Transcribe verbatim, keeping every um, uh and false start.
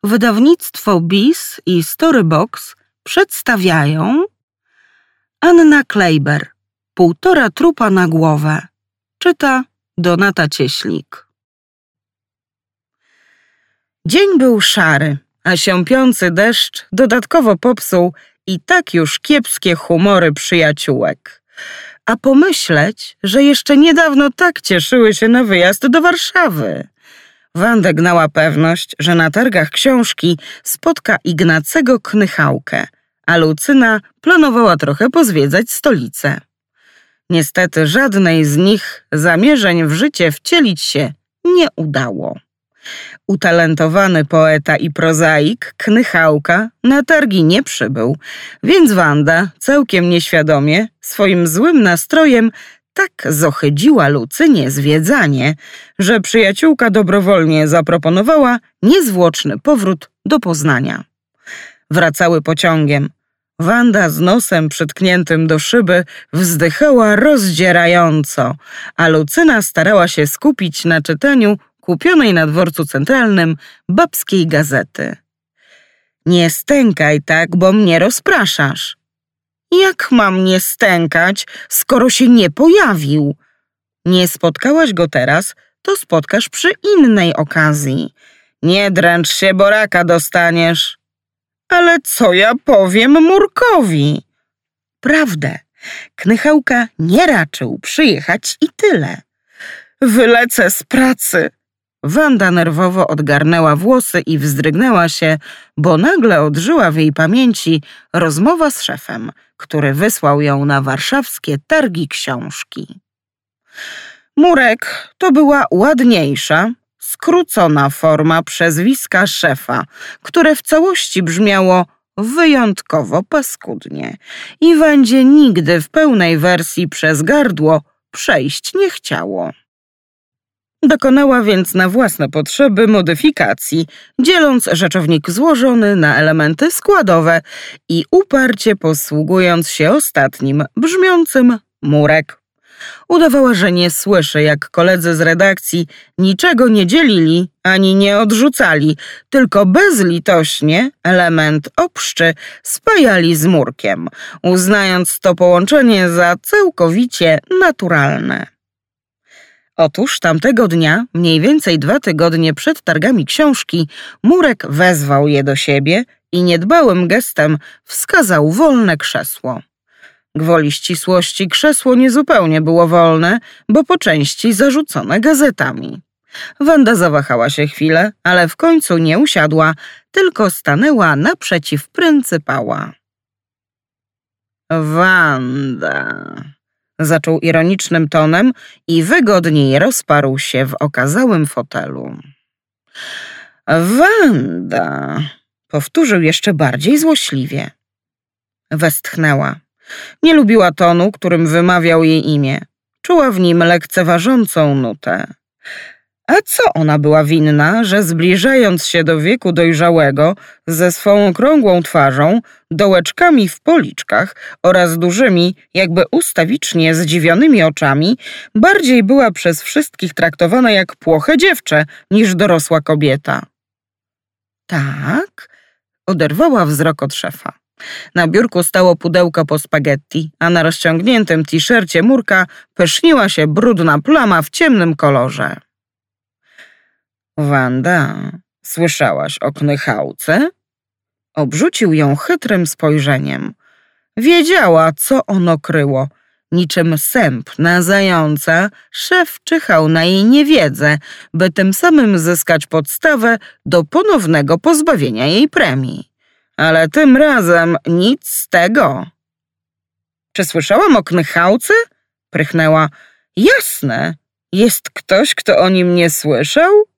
Wydawnictwo B I S i Storybox przedstawiają Anna Klejber, Półtora trupa na głowę. Czyta Donata Cieślik. Dzień był szary, a siąpiący deszcz dodatkowo popsuł i tak już kiepskie humory przyjaciółek. A pomyśleć, że jeszcze niedawno tak cieszyły się na wyjazd do Warszawy. Wandę gnała pewność, że na targach książki spotka Ignacego Knychałkę, a Lucyna planowała trochę pozwiedzać stolicę. Niestety żadnej z nich zamierzeń w życie wcielić się nie udało. Utalentowany poeta i prozaik Knychałka na targi nie przybył, więc Wanda całkiem nieświadomie swoim złym nastrojem tak zohydziła Lucynie zwiedzanie, że przyjaciółka dobrowolnie zaproponowała niezwłoczny powrót do Poznania. Wracały pociągiem. Wanda z nosem przytkniętym do szyby wzdychała rozdzierająco, a Lucyna starała się skupić na czytaniu kupionej na dworcu centralnym babskiej gazety. Nie stękaj tak, bo mnie rozpraszasz. Jak mam nie stękać, skoro się nie pojawił? Nie spotkałaś go teraz, to spotkasz przy innej okazji. Nie dręcz się, bo raka dostaniesz. Ale co ja powiem Murkowi? Prawdę. Knychałka nie raczył przyjechać i tyle. Wylecę z pracy. Wanda nerwowo odgarnęła włosy i wzdrygnęła się, bo nagle odżyła w jej pamięci rozmowa z szefem, który wysłał ją na warszawskie targi książki. Murek to była ładniejsza, skrócona forma przezwiska szefa, które w całości brzmiało wyjątkowo paskudnie i Wandzie nigdy w pełnej wersji przez gardło przejść nie chciało. Dokonała więc na własne potrzeby modyfikacji, dzieląc rzeczownik złożony na elementy składowe i uparcie posługując się ostatnim, brzmiącym Murek. Udawała, że nie słyszy, jak koledzy z redakcji niczego nie dzielili ani nie odrzucali, tylko bezlitośnie element obszczy spajali z Murkiem, uznając to połączenie za całkowicie naturalne. Otóż tamtego dnia, mniej więcej dwa tygodnie przed targami książki, Murek wezwał je do siebie i niedbałym gestem wskazał wolne krzesło. Gwoli ścisłości krzesło niezupełnie było wolne, bo po części zarzucone gazetami. Wanda zawahała się chwilę, ale w końcu nie usiadła, tylko stanęła naprzeciw pryncypała. Wanda... Zaczął ironicznym tonem i wygodniej rozparł się w okazałym fotelu. Wanda, powtórzył jeszcze bardziej złośliwie. Westchnęła. Nie lubiła tonu, którym wymawiał jej imię. Czuła w nim lekceważącą nutę. A co ona była winna, że zbliżając się do wieku dojrzałego ze swą okrągłą twarzą, dołeczkami w policzkach oraz dużymi, jakby ustawicznie zdziwionymi oczami, bardziej była przez wszystkich traktowana jak płoche dziewczę niż dorosła kobieta? Tak, oderwała wzrok od szefa. Na biurku stało pudełko po spaghetti, a na rozciągniętym t-shircie Murka pyszniła się brudna plama w ciemnym kolorze. Wanda, słyszałaś o Knychałce? Obrzucił ją chytrym spojrzeniem. Wiedziała, co ono kryło. Niczym sęp na zająca, szef czyhał na jej niewiedzę, by tym samym zyskać podstawę do ponownego pozbawienia jej premii. Ale tym razem nic z tego. Czy słyszałam o Knychałce? Prychnęła. Jasne. Jest ktoś, kto o nim nie słyszał?